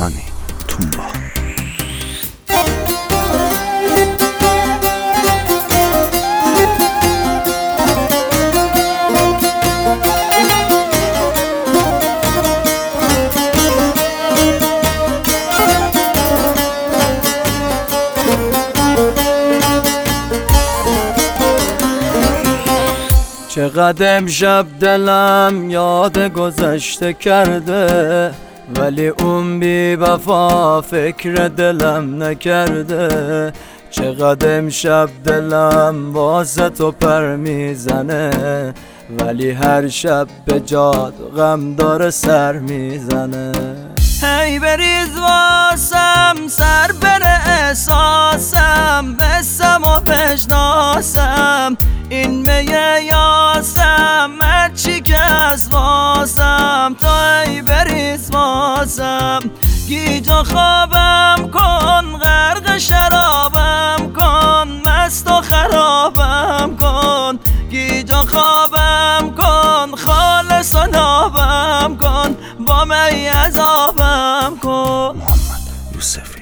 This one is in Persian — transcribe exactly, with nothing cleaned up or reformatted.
هانی تومبا. چقدر امشب دلم یاد گذشته کرده، ولی اون بی وفا فکر دلم نکرده. چقدر امشب دلم واسه تو پر میزنه، ولی هر شب به جاد غم داره سر میزنه. هی بریز واسم سر بره احساسم، بسم و بشناسم این میه یاسم، هرچی که از واسم تو ای بریز واسم. گیجا خوابم کن، غرق شرابم کن، مست و خرابم کن. گیجا خوابم کن، خالص و نابم کن، با می عذابم کن. محمد یوسفی.